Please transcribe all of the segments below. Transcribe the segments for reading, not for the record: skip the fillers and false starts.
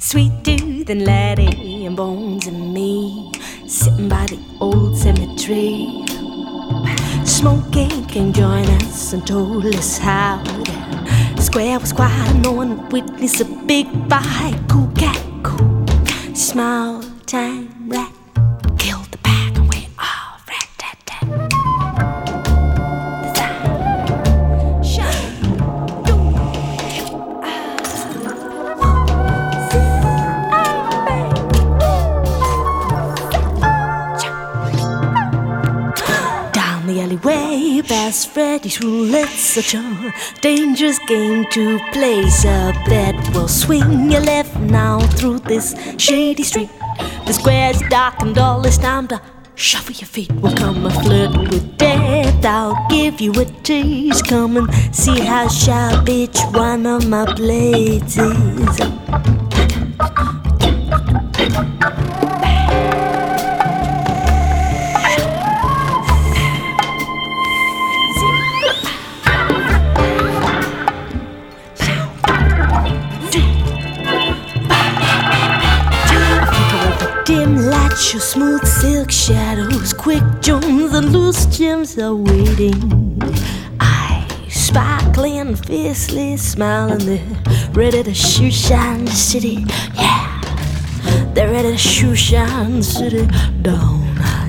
Sweet tooth and Laddie and Bones and me, sitting by the old cemetery. Smokey came join us and told us how the square was quiet, no one witnessed a big fight. Cool cat, cool small time rat killed the pack and we all rat-tat-tat. The alleyway past Freddy's Roulette, such a dangerous game to play. So bet will swing your left now through this shady street. The square's dark and all, it's time to shuffle your feet. We'll come and flirt with death, I'll give you a taste. Come and see how sharp each one of my blades is. Dim lights, your smooth silk shadows, quick jones and loose gems are waiting. Eyes sparkling, fiercely smiling, they're ready to shoot shine the city. Yeah, they're ready to shoot shine the city down.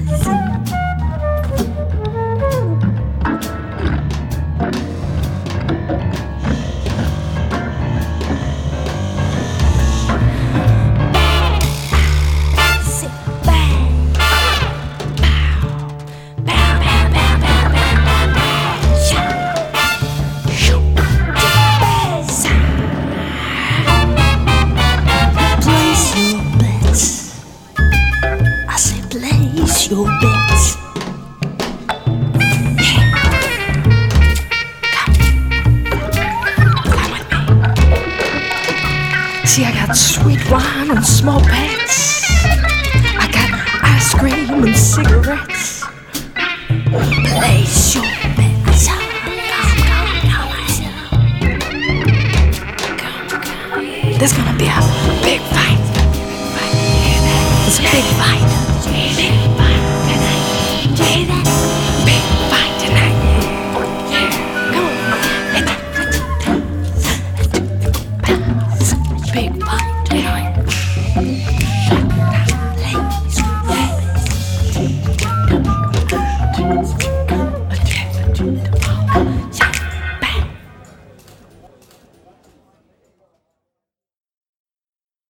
Place your bets. Come with me. See, I got sweet wine and small pets. I got ice cream and cigarettes. Place